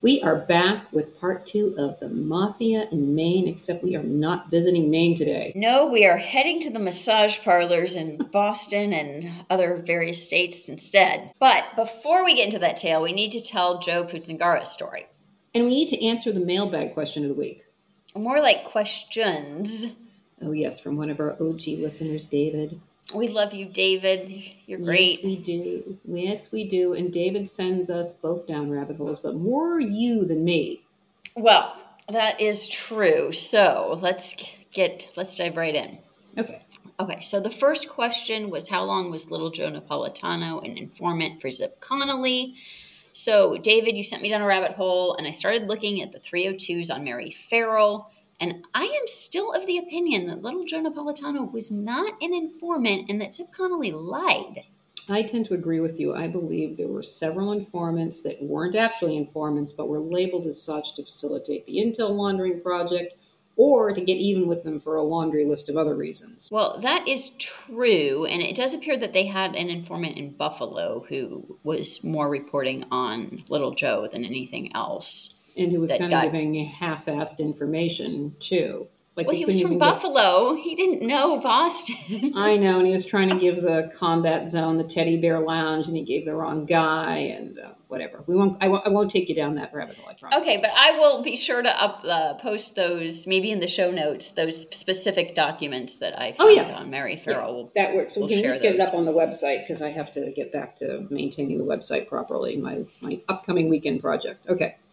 We are back with part 2 of the Mafia in Maine, except we are not visiting Maine today. No, we are heading to the massage parlors in Boston and other various states instead. But before we get into that tale, we need to tell Joe Puzzingara's story. And we need to answer the mailbag question of the week. More like questions. Oh, yes, from one of our OG listeners, David. We love you, David. You're great. Yes, we do. Yes, we do. And David sends us both down rabbit holes, but more you than me. Well, that is true. So let's dive right in. Okay, so the first question was, how long was Little Joe Napolitano an informant for Zip Connolly? So, David, you sent me down a rabbit hole, and I started looking at the 302s on Mary Farrell, and I am still of the opinion that Little Joe Napolitano was not an informant and that Zip Connolly lied. I tend to agree with you. I believe there were several informants that weren't actually informants, but were labeled as such to facilitate the intel laundering project, or to get even with them for a laundry list of other reasons. Well, that is true, and it does appear that they had an informant in Buffalo who was more reporting on Little Joe than anything else. And who was kind of giving half-assed information, too. Like, well, he was from Buffalo. He didn't know Boston. I know, and he was trying to give the combat zone the teddy bear lounge, and he gave the wrong guy, and whatever. I won't take you down that rabbit hole, I promise. Okay, but I will be sure to post those, maybe in the show notes, those specific documents that I found on Mary Farrell. Yeah, that works. So we can just get it up on the website, because I have to get back to maintaining the website properly, my upcoming weekend project.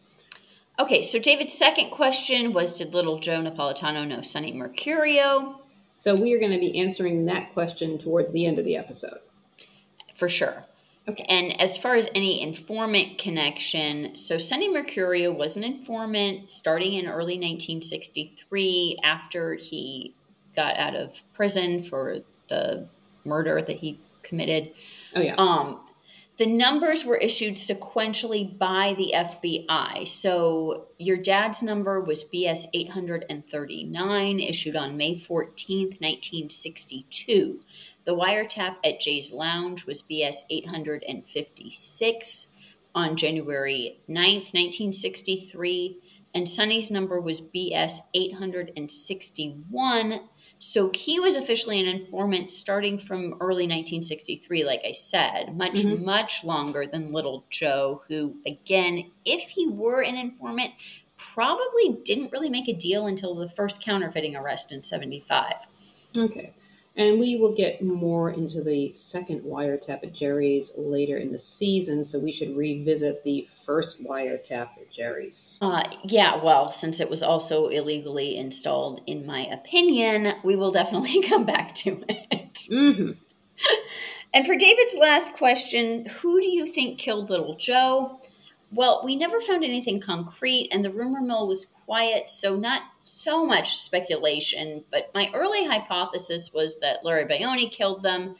Okay, so David's second question was, did Little Joe Napolitano know Sonny Mercurio? So we are going to be answering that question towards the end of the episode. For sure. Okay. And as far as any informant connection, so Sonny Mercurio was an informant starting in early 1963 after he got out of prison for the murder that he committed. Oh, yeah. The numbers were issued sequentially by the FBI. So your dad's number was BS 839, issued on May 14th, 1962. The wiretap at Jay's Lounge was BS 856 on January 9th, 1963. And Sonny's number was BS 861. So he was officially an informant starting from early 1963, like I said, much longer than Little Joe, who, again, if he were an informant, probably didn't really make a deal until the first counterfeiting arrest in 75. Okay. And we will get more into the second wiretap at Jerry's later in the season, so we should revisit the first wiretap at Jerry's. Yeah, well, since it was also illegally installed, in my opinion, we will definitely come back to it. Mm-hmm. And for David's last question, who do you think killed Little Joe? Well, we never found anything concrete, and the rumor mill was quiet, so not so much speculation. But my early hypothesis was that Larry Baioni killed them.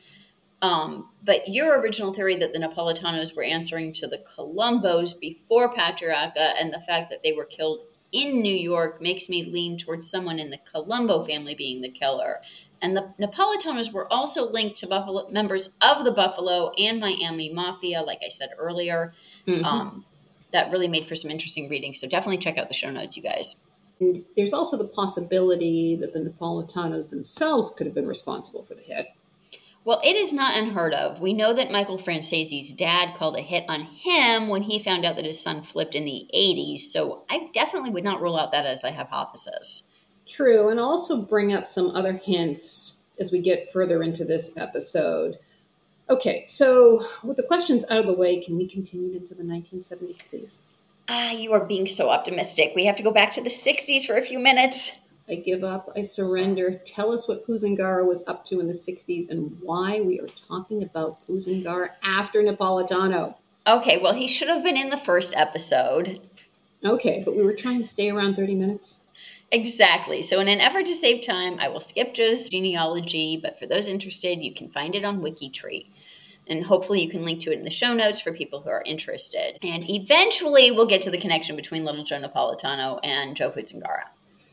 But your original theory that the Napolitanos were answering to the Colombos before Patriarca and the fact that they were killed in New York makes me lean towards someone in the Colombo family being the killer. And the Napolitanos were also linked to members of the Buffalo and Miami Mafia, like I said earlier. Mm-hmm. That really made for some interesting reading. So definitely check out the show notes, you guys. And there's also the possibility that the Napolitanos themselves could have been responsible for the hit. Well, it is not unheard of. We know that Michael Francese's dad called a hit on him when he found out that his son flipped in the 80s. So I definitely would not rule out that as a hypothesis. True, and also bring up some other hints as we get further into this episode. Okay, so with the questions out of the way, can we continue into the 1970s, please? You are being so optimistic. We have to go back to the 60s for a few minutes. I give up. I surrender. Tell us what Puzzingara was up to in the 60s and why we are talking about Puzzingara after Napolitano. Okay, well, he should have been in the first episode. Okay, but we were trying to stay around 30 minutes. Exactly. So in an effort to save time, I will skip Joe's genealogy, but for those interested, you can find it on WikiTree. And hopefully you can link to it in the show notes for people who are interested. And eventually we'll get to the connection between Little Joe Napolitano and Joe Puzzingara.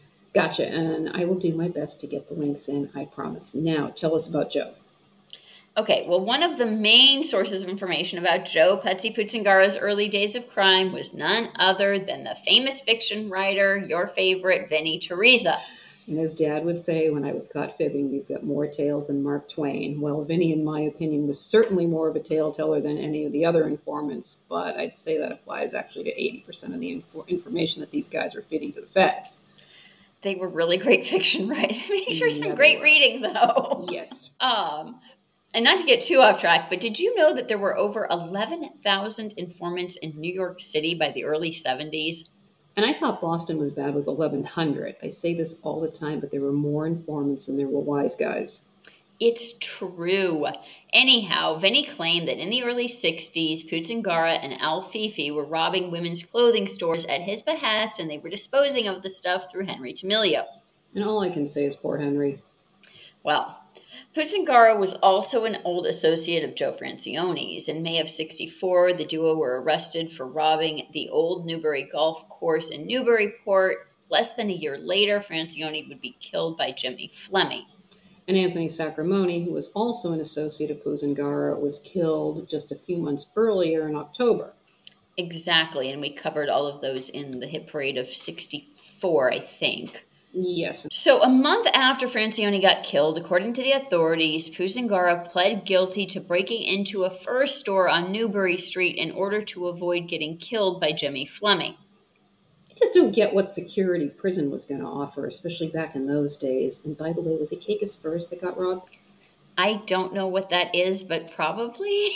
Gotcha, and I will do my best to get the links in, I promise. Now, tell us about Joe. Okay, well, one of the main sources of information about Joe Putsy Putzingara's early days of crime was none other than the famous fiction writer, your favorite, Vinnie Teresa. And as Dad would say when I was caught fibbing, you've got more tales than Mark Twain. Well, Vinny, in my opinion, was certainly more of a tale teller than any of the other informants, but I'd say that applies actually to 80% of the information that these guys were feeding to the feds. They were really great fiction writers. These were some Yeah, great they were. reading, though. Yes. And not to get too off track, but did you know that there were over 11,000 informants in New York City by the early 70s? And I thought Boston was bad with 1,100. I say this all the time, but there were more informants than there were wise guys. It's true. Anyhow, Vinny claimed that in the early 60s, Putzingara and Al Fifi were robbing women's clothing stores at his behest, and they were disposing of the stuff through Henry Tamilio. And all I can say is poor Henry. Well, Putzingara was also an old associate of Joe Francione's. In May of 64, the duo were arrested for robbing the old Newbury Golf Course in Newburyport. Less than a year later, Francione would be killed by Jimmy Fleming. And Anthony Sacramone, who was also an associate of Putzingara, was killed just a few months earlier in October. Exactly, and we covered all of those in the hit parade of 64, I think. Yes. So a month after Francione got killed, according to the authorities, Putzingara pled guilty to breaking into a fur store on Newbury Street in order to avoid getting killed by Jimmy Fleming. I just don't get what security prison was going to offer, especially back in those days. And by the way, was it Caicus Firs that got robbed? I don't know what that is, but probably.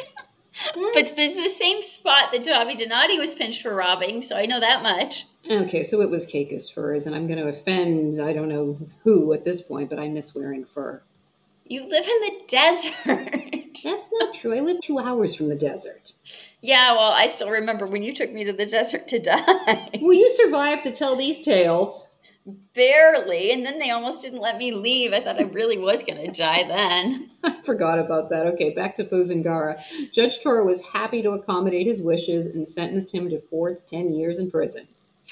But this is the same spot that Tommy Donati was pinched for robbing, so I know that much. Okay, so it was Caicus Firs, and I'm going to offend, I don't know who at this point, but I miss wearing fur. You live in the desert. That's not true. I live 2 hours from the desert. Yeah, well, I still remember when you took me to the desert to die. Well, you survived to tell these tales. Barely, and then they almost didn't let me leave. I thought I really was going to die then. I forgot about that. Okay, back to Putzingara. Judge Toro was happy to accommodate his wishes and sentenced him to 4 to 10 years in prison.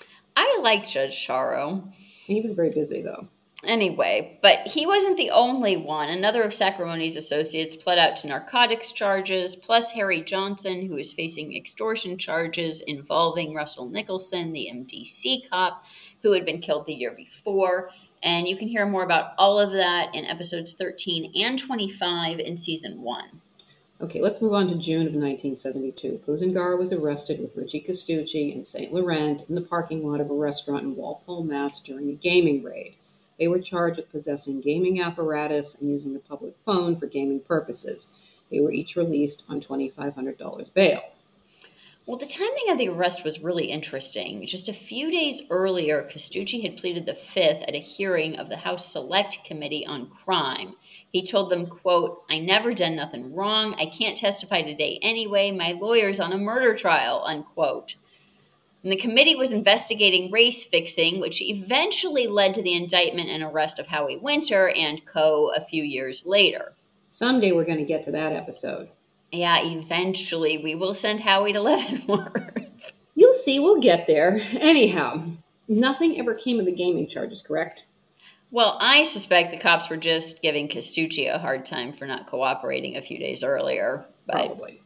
I like Judge Charo. He was very busy, though. Anyway, but he wasn't the only one. Another of Sacramone's associates pled out to narcotics charges, plus Harry Johnson, who is facing extortion charges involving Russell Nicholson, the MDC cop, who had been killed the year before. And you can hear more about all of that in episodes 13 and 25 in season 1. Okay, let's move on to June of 1972. Putzingara was arrested with Richie Costucci and St. Laurent in the parking lot of a restaurant in Walpole, Mass. During a gaming raid. They were charged with possessing gaming apparatus and using the public phone for gaming purposes. They were each released on $2,500 bail. Well, the timing of the arrest was really interesting. Just a few days earlier, Costucci had pleaded the Fifth at a hearing of the House Select Committee on Crime. He told them, quote, "I never done nothing wrong. I can't testify today anyway. My lawyer's on a murder trial," unquote. And the committee was investigating race fixing, which eventually led to the indictment and arrest of Howie Winter and co. a few years later. Someday we're going to get to that episode. Yeah, eventually we will send Howie to Leavenworth. You'll see, we'll get there. Anyhow, nothing ever came of the gaming charges, correct? Well, I suspect the cops were just giving Costucci a hard time for not cooperating a few days earlier. But Probably.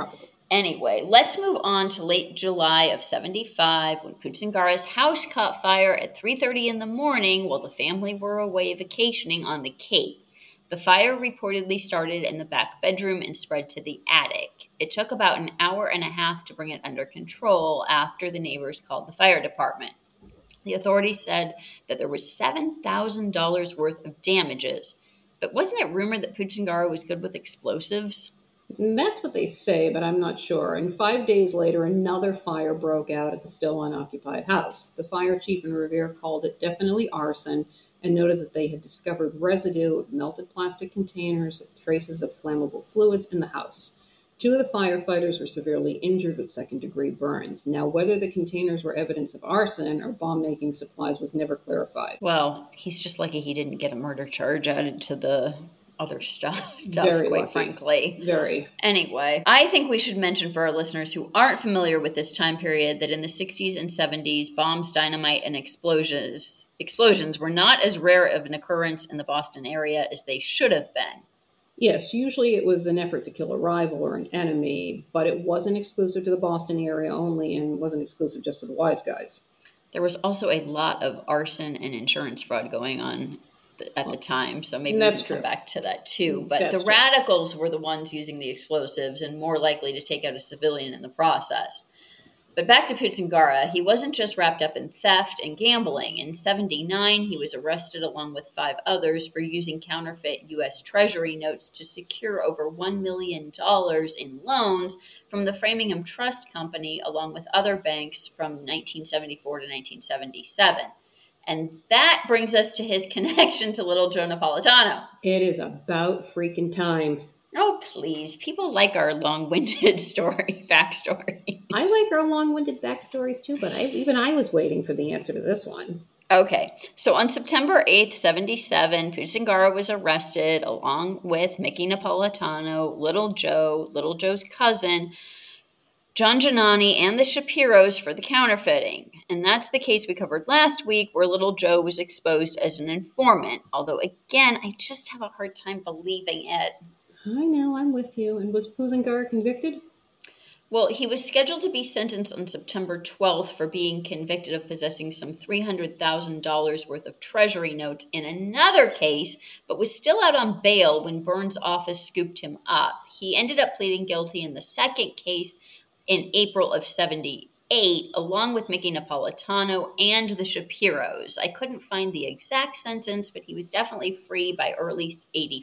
anyway, let's move on to late July of 75 when Putzingara's house caught fire at 3:30 in the morning while the family were away vacationing on the Cape. The fire reportedly started in the back bedroom and spread to the attic. It took about an hour and a half to bring it under control after the neighbors called the fire department. The authorities said that there was $7,000 worth of damages. But wasn't it rumored that Putzingara was good with explosives? That's what they say, but I'm not sure. And 5 days later, another fire broke out at the still unoccupied house. The fire chief in Revere called it definitely arson and noted that they had discovered residue of melted plastic containers with traces of flammable fluids in the house. 2 of the firefighters were severely injured with second-degree burns. Now, whether the containers were evidence of arson or bomb-making supplies was never clarified. Well, he's just lucky he didn't get a murder charge added to the other stuff, Very quite lucky. frankly. Very. Anyway, I think we should mention for our listeners who aren't familiar with this time period that in the 60s and 70s, bombs, dynamite, and explosions were not as rare of an occurrence in the Boston area as they should have been. Yes, usually it was an effort to kill a rival or an enemy, but it wasn't exclusive to the Boston area only and wasn't exclusive just to the wise guys. There was also a lot of arson and insurance fraud going on at the time, so maybe we can That's come true. back to that too. But the That's true. radicals were the ones using the explosives and more likely to take out a civilian in the process. But back to Putzingara, he wasn't just wrapped up in theft and gambling. In 79, he was arrested along with 5 others for using counterfeit U.S. Treasury notes to secure over $1 million in loans from the Framingham Trust Company, along with other banks from 1974 to 1977. And that brings us to his connection to Little Joe Napolitano. It is about freaking time. Oh, please. People like our long-winded backstory. I like our long-winded backstories too, but even I was waiting for the answer to this one. Okay, so on September 8th, 77, Putzingara was arrested along with Mickey Napolitano, Little Joe's cousin, John Giannani, and the Shapiros for the counterfeiting. And that's the case we covered last week where Little Joe was exposed as an informant. Although, again, I just have a hard time believing it. I know, I'm with you. And was Puzingar convicted? Well, he was scheduled to be sentenced on September 12th for being convicted of possessing some $300,000 worth of Treasury notes in another case, but was still out on bail when Burns' office scooped him up. He ended up pleading guilty in the second case in April of 78, along with Mickey Napolitano and the Shapiros. I couldn't find the exact sentence, but he was definitely free by early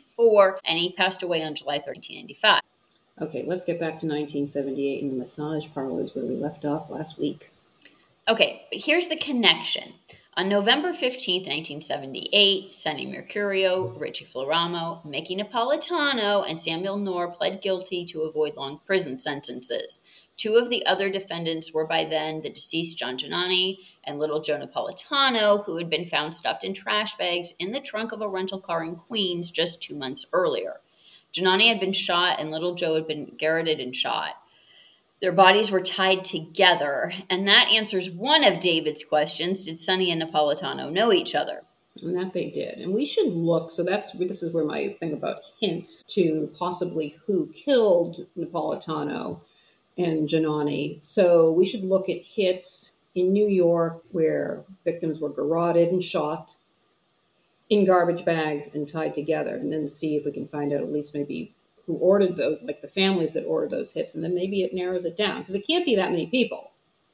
84, and he passed away on July 3rd, 1995. Okay, let's get back to 1978 and the massage parlors where we left off last week. Okay, but here's the connection. On November 15th, 1978, Sonny Mercurio, Richie Floramo, Mickey Napolitano, and Samuel Knorr pled guilty to avoid long prison sentences. 2 of the other defendants were by then the deceased John Giannani and Little Joe Napolitano, who had been found stuffed in trash bags in the trunk of a rental car in Queens just 2 months earlier. Giannani had been shot and Little Joe had been garroted and shot. Their bodies were tied together, and that answers one of David's questions. Did Sonny and Napolitano know each other? And that they did. And we should look, so this is where my thing about hints to possibly who killed Napolitano and Giannani. So we should look at hits in New York where victims were garroted and shot in garbage bags and tied together, and then see if we can find out at least maybe who ordered those, like the families that ordered those hits, and then maybe it narrows it down because it can't be that many people.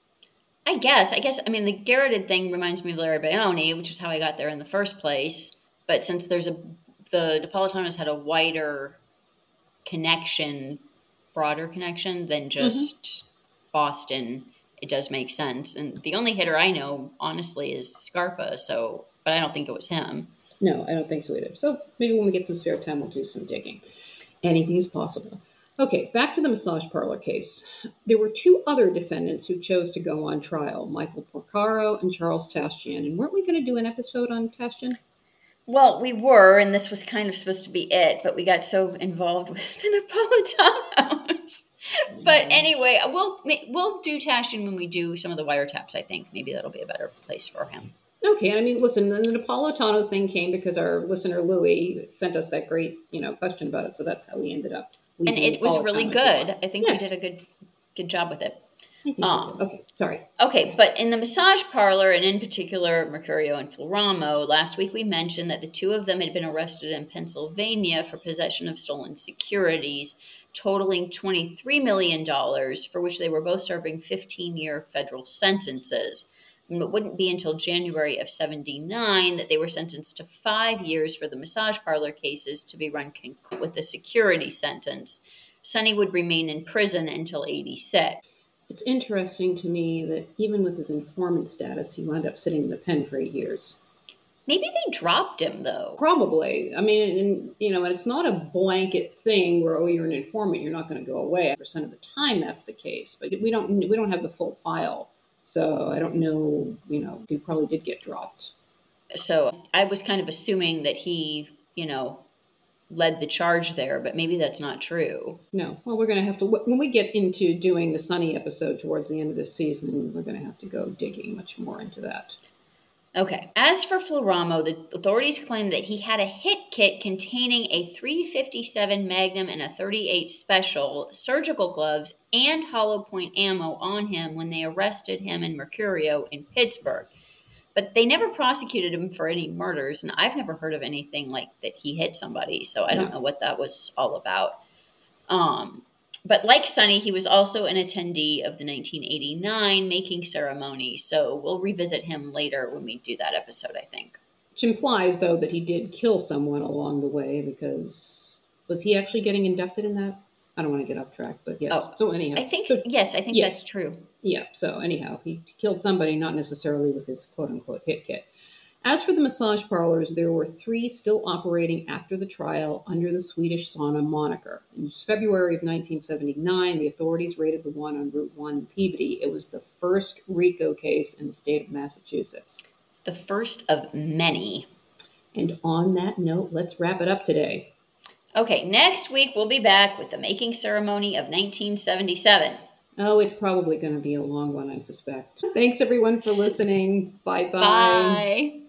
I guess. I mean, the garroted thing reminds me of Larry Bayoni, which is how I got there in the first place. But since the Napolitanos had a wider connection, broader connection than just Boston, it does make sense. And the only hitter I know, honestly, is Scarpa. So, but I don't think it was him. No, I don't think so either. So maybe when we get some spare time, we'll do some digging. Anything is possible. Okay, back to the massage parlor case. There were 2 other defendants who chose to go on trial, Michael Porcaro and Charles Tastian. And weren't we going to do an episode on Tastian? Well, we were, and this was kind of supposed to be it, but we got so involved with the Napolitanos. But anyway, we'll do Tastian when we do some of the wiretaps, I think. Maybe that'll be a better place for him. Okay, I mean, listen, the Napolitano thing came because our listener Louie sent us that great, question about it, so that's how we ended up. And it was really good. I think Yes. we did a good job with it. I think so too. Okay, sorry. Okay, but in the massage parlor, and in particular Mercurio and Floramo, last week we mentioned that the 2 of them had been arrested in Pennsylvania for possession of stolen securities, totaling $23 million, for which they were both serving 15-year federal sentences. And it wouldn't be until January of 79 that they were sentenced to 5 years for the massage parlor cases to be run concurrent with the security sentence. Sonny would remain in prison until 86. It's interesting to me that even with his informant status, he wound up sitting in the pen for 8 years. Maybe they dropped him, though. Probably. I mean, and it's not a blanket thing where, you're an informant, you're not going to go away. Percent of the time that's the case, but we don't have the full file. So I don't know, he probably did get dropped. So I was kind of assuming that he, led the charge there, but maybe that's not true. No. Well, we're going to have to, when we get into doing the Sonny episode towards the end of this season, we're going to have to go digging much more into that. Okay. As for Floramo, the authorities claim that he had a hit kit containing a .357 Magnum and a .38 Special, surgical gloves, and hollow point ammo on him when they arrested him in Mercurio in Pittsburgh. But they never prosecuted him for any murders, and I've never heard of anything like that he hit somebody, so I don't know No. what that was all about. Um, but like Sonny, he was also an attendee of the 1989 making ceremony, so we'll revisit him later when we do that episode, I think. Which implies, though, that he did kill someone along the way because was he actually getting inducted in that? I don't want to get off track, but yes. Oh, So anyhow, I think, so, yes, I think yes, that's true. yeah. So anyhow, he killed somebody, not necessarily with his quote unquote hit kit. As for the massage parlors, there were 3 still operating after the trial under the Swedish sauna moniker. In February of 1979, the authorities raided the one on Route 1 in Peabody. It was the first RICO case in the state of Massachusetts. The first of many. And on that note, let's wrap it up today. Okay, next week we'll be back with the making ceremony of 1977. Oh, it's probably going to be a long one, I suspect. Thanks, everyone, for listening. Bye-bye. Bye.